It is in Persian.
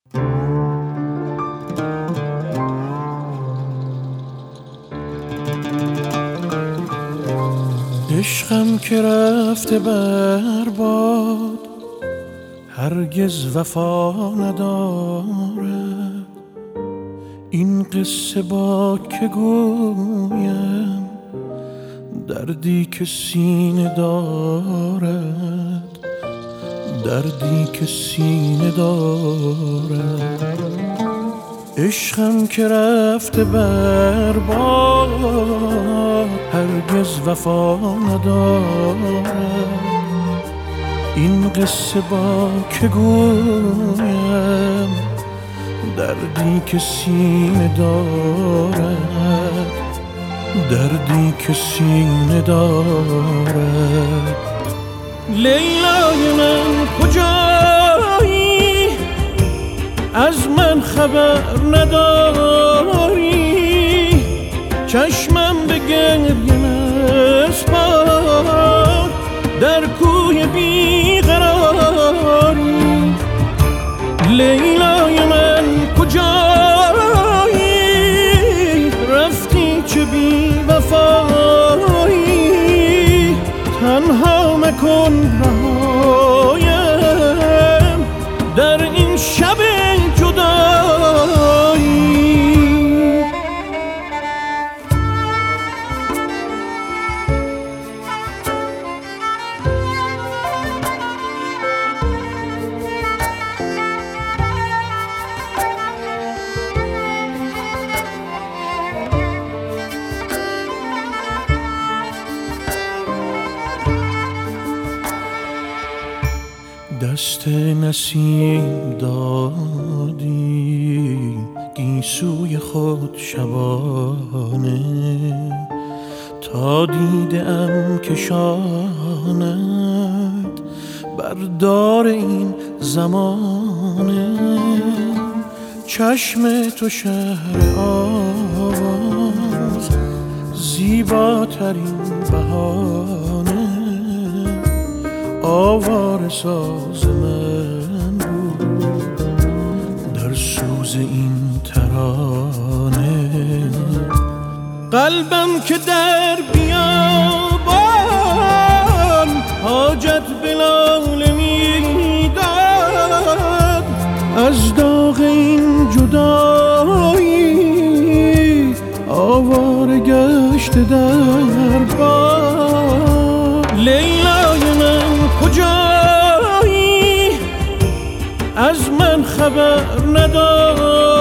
عشقم که رفته برباد، هرگز وفا ندارد. این قصه با که گویم، دردی که سینه دارد، دردی که سینه دارد. عشقم که رفته برباد، هرگز وفا ندارد. این قصه با که گویم، دردی که سینه دارد، دردی که سینه دارد. لیلای من کجایی؟ از من خبر نداری؟ چشمم به گریه مسپار، در کوی بیقراری. لیلای من کجایی؟ رفتی چه بی وفایی، تنها مکن رهایم در این شب جدایی. دست نسیم دادی گیسوی خود شبانه، تا دیدم کشاند بردار این زمانه. چشم تو شهر آواز، زیباترین بهانه. آواره ساز من بود در سوز این ترانه. قلبم که در بیابان حاجت به لاله میداد، از داغ این جدایی آواره گشت در باد. لیلای من کجایی؟ از من خبر نداری؟